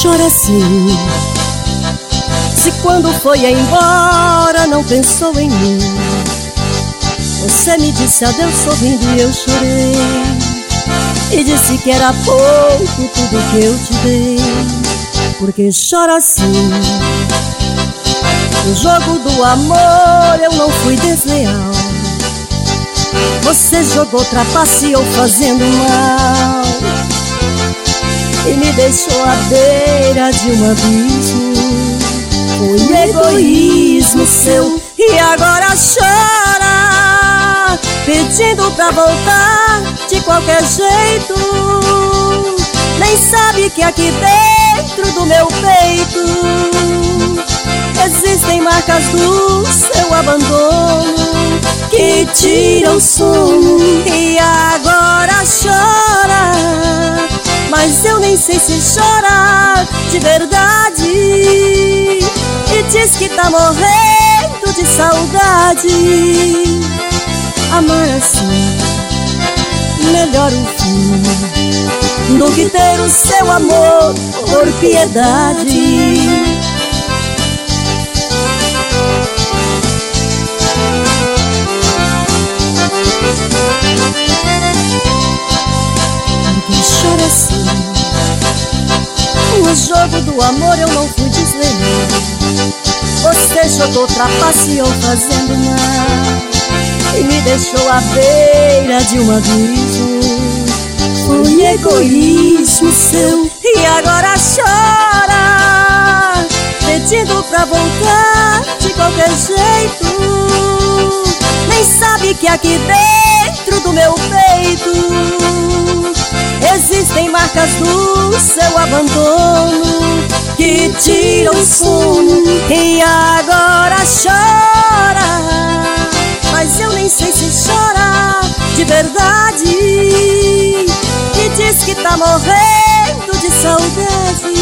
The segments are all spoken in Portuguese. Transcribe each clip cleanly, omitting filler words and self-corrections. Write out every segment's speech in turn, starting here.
chora assim? Se quando foi embora não pensou em mim? Você me disse adeus sorrindo e eu chorei, e disse que era pouco tudo que eu te dei. Por que chora assim? No jogo do amor eu não fui desleal. Você jogou, trapaceou fazendo mal, e me deixou à beira de um abismo. Foi egoísmo seu e agora chora, pedindo pra voltar de qualquer jeito. Nem sabe que aqui dentro do meu peito existem marcas do seu abandono que tiram o sono. E agora chora, mas eu nem sei se chora de verdade, e diz que tá morrendo de saudade. Amar assim, melhor o fim do que ter o seu amor por piedade. Porque chora assim? No jogo do amor eu não fui desleal. Você jogou, trapaceou fazendo mal, e me deixou à beira de um abismo. Foi egoísmo seu e agora chora, pedindo pra voltar de qualquer jeito. Nem sabe que aqui dentro do meu peito existem marcas do seu abandono que tiram o sono. E agora chora, mas eu nem sei se chora de verdade, e diz que tá morrendo de saudade.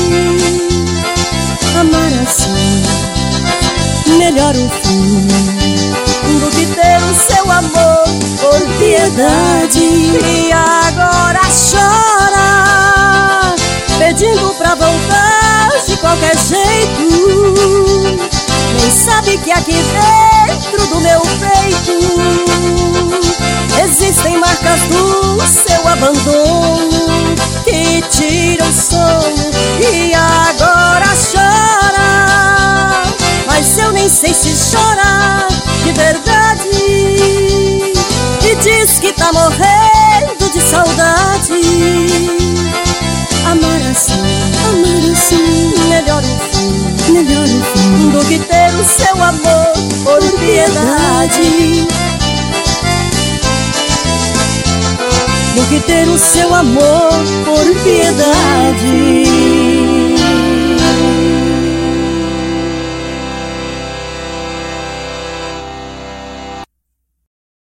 Amar assim, melhor o fim do que ter o seu amor por piedade. E agora chora, pedindo pra voltar de qualquer jeito. Nem sabe que aqui dentro do meu peito existem marcas do seu abandono que tiram o sono. E agora chora, mas eu nem sei se chora de verdade, e diz que tá morrendo de saudade. Amar assim, melhor o fim do que ter o seu amor por piedade. Do que ter o seu amor por piedade.